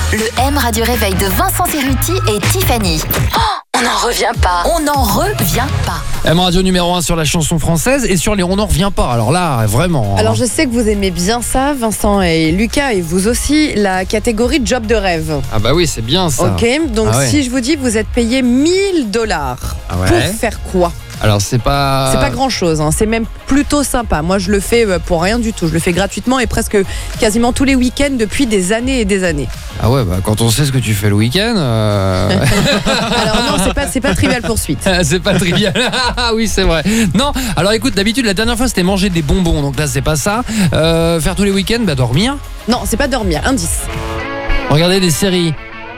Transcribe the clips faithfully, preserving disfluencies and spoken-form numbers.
Le M Radio Réveil de Vincent Cerruti et Tiffany. Oh, on n'en revient pas. On n'en revient pas. M Radio numéro un sur la chanson française et sur les on n'en revient pas. Alors là, vraiment. Alors je sais que vous aimez bien ça, Vincent et Lucas, et vous aussi, la catégorie job de rêve. Ah bah oui, c'est bien ça. Ok, donc ah ouais. si je vous dis vous êtes payé mille dollars, ah ouais. pour faire quoi ? Alors c'est pas... C'est pas grand chose, hein. C'est même plutôt sympa. Moi je le fais pour rien du tout, je le fais gratuitement et presque quasiment tous les week-ends depuis des années et des années. Ah ouais, bah quand on sait ce que tu fais le week-end... Euh... Alors non, c'est pas, c'est pas Trivial Pursuit. C'est pas trivial, ah oui c'est vrai. Non, alors écoute, d'habitude la dernière fois c'était manger des bonbons, donc là c'est pas ça. euh, Faire tous les week-ends, bah dormir. Non, c'est pas dormir, indice. Regarder des séries.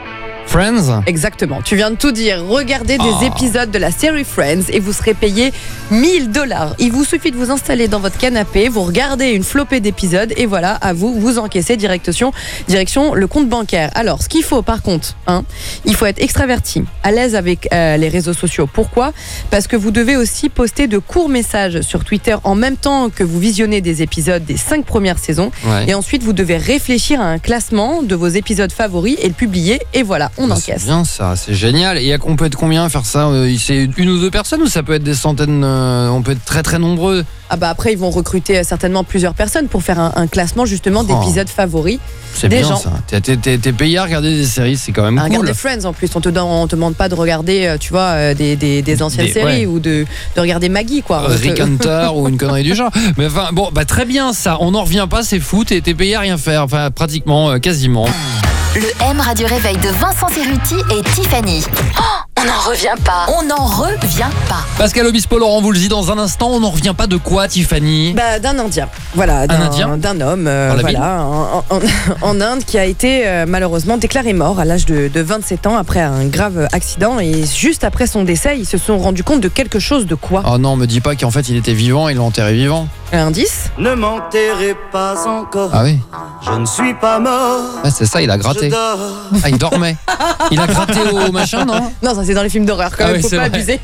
Friends. Exactement, tu viens de tout dire. Regardez des oh. épisodes de la série Friends et vous serez payé mille dollars. Il vous suffit de vous installer dans votre canapé, vous regardez une flopée d'épisodes et voilà, à vous, vous encaissez direction, direction le compte bancaire. Alors, ce qu'il faut par contre, hein, il faut être extraverti, à l'aise avec euh, les réseaux sociaux. Pourquoi ? Parce que vous devez aussi poster de courts messages sur Twitter en même temps que vous visionnez des épisodes des cinq premières saisons. Ouais. Et ensuite, vous devez réfléchir à un classement de vos épisodes favoris et le publier. Et voilà, on bah, encaisse. C'est bien ça, c'est génial. Et on peut être combien à faire ça ? C'est une ou deux personnes ou ça peut être des centaines ? euh, On peut être très très nombreux. Ah bah après ils vont recruter certainement plusieurs personnes pour faire un, un classement justement Oh. d'épisodes favoris C'est des bien gens. ça. T'es, t'es, t'es, t'es payé à regarder des séries, c'est quand même À cool. regarder Friends en plus, on te, donne, on te demande pas de regarder euh, tu vois euh, des, des, des anciennes Des- séries ouais. ou de, de regarder Maggie quoi. Euh, Rick Hunter ou une connerie du genre. Mais enfin bon, bah très bien ça. On n'en revient pas, c'est fou. T'es, t'es payé à rien faire, enfin pratiquement, euh, quasiment. Le M Radio Réveil de Vincent Cerruti et Tiffany. Oh, on n'en revient pas. On n'en revient pas. Pascal Obispo, Laurent vous le dit dans un instant. On n'en revient pas de quoi, Tiffany ? Bah, d'un Indien, voilà, d'un, Indien d'un homme, euh, Dans la voilà, en, en, en Inde, qui a été euh, malheureusement déclaré mort à l'âge de, de vingt-sept ans après un grave accident. Et juste après son décès, ils se sont rendus compte de quelque chose. De quoi ? Oh non, me dis pas qu'en fait il était vivant, il l'a enterré vivant. Un indice ? Ne m'enterrez pas encore. Ah oui. Je ne suis pas mort. Ah, c'est ça, il a Je gratté. dors. Ah, il dormait. Il a gratté au machin, non ? Non, ça c'est dans les films d'horreur quand Ah même, oui, faut c'est pas vrai. abuser.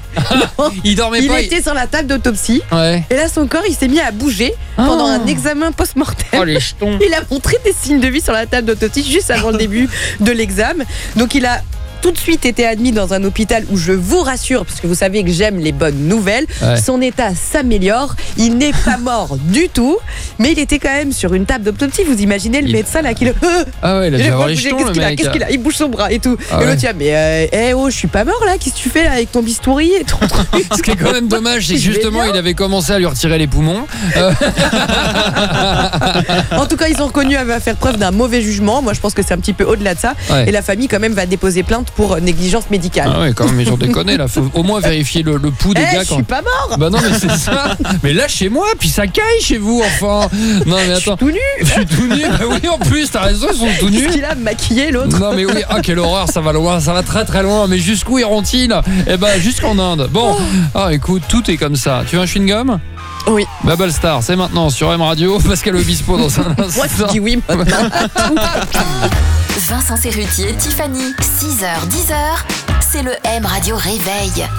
Il dormait Il pas. était sur la table d'autopsie. Ouais. Et là, son corps, il s'est mis à bouger pendant Oh. un examen post-mortem. Oh les jetons. Il a montré des signes de vie sur la table d'autopsie juste avant le début de l'examen. Donc, il a tout de suite été admis dans un hôpital où, je vous rassure, parce que vous savez que j'aime les bonnes nouvelles, Ouais. son état s'améliore. Il n'est pas mort du tout, mais il était quand même sur une table d'autopsie. Vous imaginez le Il- médecin là qui le... Ah ouais, il a Et dû le avoir voit les bouger, jetons, qu'est-ce le qu'il a, mec. qu'est-ce qu'il a, il bouge son bras et tout. Ah et l'autre, ouais. tiens, mais euh, eh oh, je suis pas mort là, qu'est-ce que tu fais là avec ton bistouri et ton truc? Ce qui est quand même dommage, c'est que Je vais justement, bien. il avait commencé à lui retirer les poumons. Euh, En tout cas, ils ont reconnu à faire preuve d'un mauvais jugement. Moi, je pense que c'est un petit peu au-delà de ça. Ouais. Et la famille, quand même, va déposer plainte pour négligence médicale. Ah ouais, quand même, ils ont déconné là. Faut au moins vérifier le, le pouls des Eh, gars je quand. suis pas mort. Bah non, mais c'est ça. Mais là, chez moi, puis ça caille chez vous, enfin. Non, mais Je suis attends. tout nu. Je suis tout nu. Bah oui, en plus, t'as raison, ils sont tout nus. Qu'est-ce qu'il a maquillé l'autre? Non mais oui, ah quelle horreur, ça va loin, ça va très très loin. Mais jusqu'où iront-ils ? Eh ben jusqu'en Inde. Bon, ah écoute, tout est comme ça. Tu veux un chewing-gum ? Oui. Bubble Star, c'est maintenant sur M Radio. Pascal Obispo dans un instant. Moi, tu dis oui maintenant. Vincent Cerruti et Tiffany. six heures, dix heures. C'est le M Radio Réveil.